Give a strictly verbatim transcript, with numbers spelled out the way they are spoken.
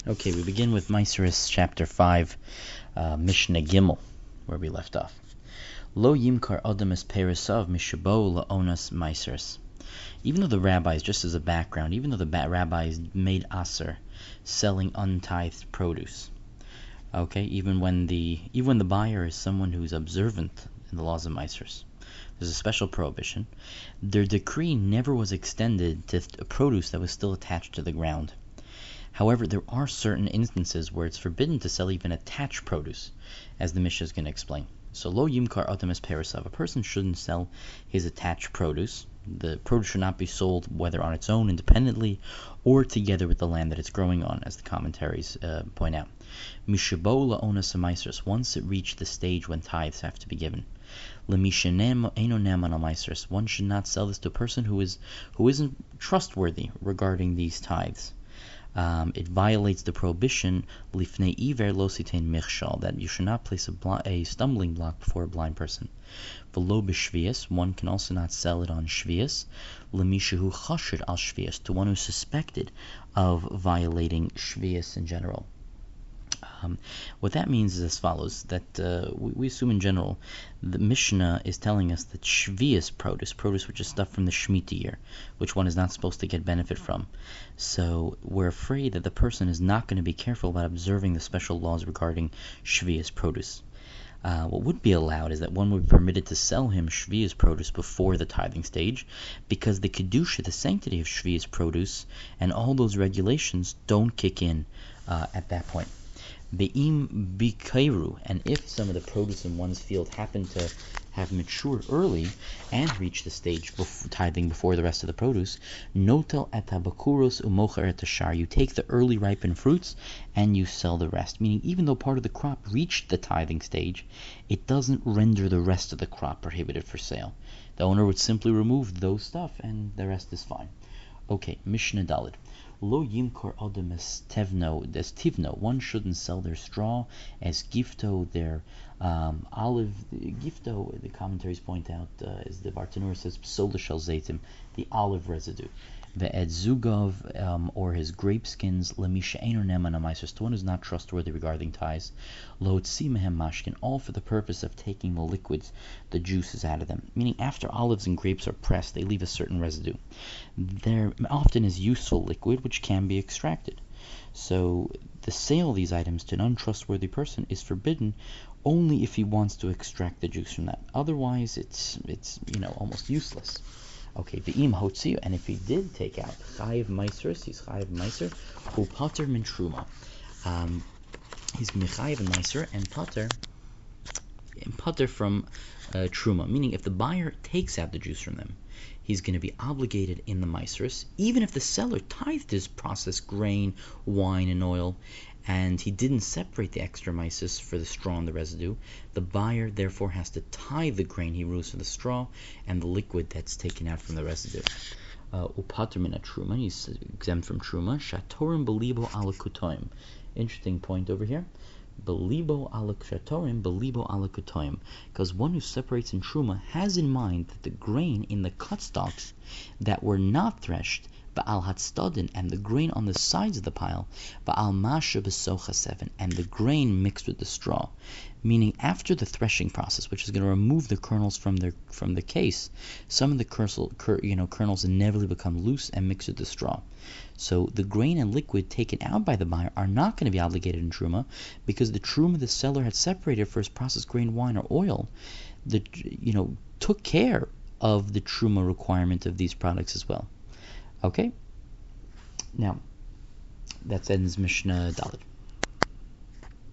Okay, we begin with Maiseris chapter five, uh, Mishnah Gimel, where we left off. Lo yimkar adam es perisav mishabo laonas Maiseris. Even though the rabbis, just as a background, even though the ba- rabbis made aser selling untithed produce, okay, even when the even when the buyer is someone who's observant in the laws of Maiseris, there's a special prohibition. Their decree never was extended to th- produce that was still attached to the ground. However, there are certain instances where it's forbidden to sell even attached produce, as the Mishnah is going to explain. So, lo yimkar adam es perisav, a person shouldn't sell his attached produce. The produce should not be sold whether on its own independently or together with the land that it's growing on, as the commentaries uh, point out. Mishabo laonas maiseris, once it reached the stage when tithes have to be given. Lemishenem eno neman al maiseris, one should not sell this to a person who is who isn't trustworthy regarding these tithes. Um, it violates the prohibition lifnei iver lo sitein michshal, that you should not place a, bl- a stumbling block before a blind person. V'lo b'shvius, one can also not sell it on shvius. Lemishehu chashid al shvius, to one who's suspected of violating shvius in general. Um, what that means is as follows, that uh, we, we assume in general the Mishnah is telling us that Shvius produce, produce which is stuff from the Shemitah year, which one is not supposed to get benefit from. So we're afraid that the person is not going to be careful about observing the special laws regarding Shvius produce. Uh, what would be allowed is that one would be permitted to sell him Shvius produce before the tithing stage, because the Kedusha, the sanctity of Shvius produce, and all those regulations don't kick in uh, at that point. Be'im bikairu, and if some of the produce in one's field happen to have matured early and reach the stage of tithing before the rest of the produce, notel etabakuros umocher etashar, you take the early ripened fruits and you sell the rest. Meaning, even though part of the crop reached the tithing stage, it doesn't render the rest of the crop prohibited for sale. The owner would simply remove those stuff and the rest is fine. Okay, Mishnah Daled. Lo yimkor adam as tevno, as tivno, one shouldn't sell their straw as gifto, their um, olive, gifto, the commentaries point out, uh, as the Bartanur says, psola shel zaitim, the olive residue. The edzugov, um, or his grape skins, lemisha eino neman amaisos, to one who's not trustworthy regarding ties, lo tzi mehem mashkin, all for the purpose of taking the liquids, the juices out of them. Meaning, after olives and grapes are pressed, they leave a certain residue. There often is useful liquid which can be extracted. So the sale of these items to an untrustworthy person is forbidden only if he wants to extract the juice from that. Otherwise, it's it's you know almost useless. Okay, ve'im hotziu, and if he did take out chayiv meiseris, he's chayiv meiser, hu pater min truma. Um, he's mechayiv and meiser and pater and pater from uh, truma, meaning if the buyer takes out the juice from them, he's going to be obligated in the meiseris, even if the seller tithed his processed grain, wine, and oil, and he didn't separate the extra meiseris for the straw and the residue. The buyer therefore has to tithe the grain he roast for the straw and the liquid that's taken out from the residue. Upater min truma, he's exempt from truma. Shatorim belibo ala kutoim. Interesting point over here. Belibo ala shatorim, belibo ala kutoim, because one who separates in truma has in mind that the grain in the cut stalks that were not threshed, ba'al hatstadin, and the grain on the sides of the pile, ba'al masha b'socha seven, and the grain mixed with the straw. Meaning, after the threshing process, which is going to remove the kernels from their from the case, some of the kernel, you know, kernels inevitably become loose and mix with the straw. So the grain and liquid taken out by the buyer are not going to be obligated in truma, because the truma the seller had separated for his processed grain, wine, or oil, the you know took care of the truma requirement of these products as well. Okay, now that ends Mishnah Dalet.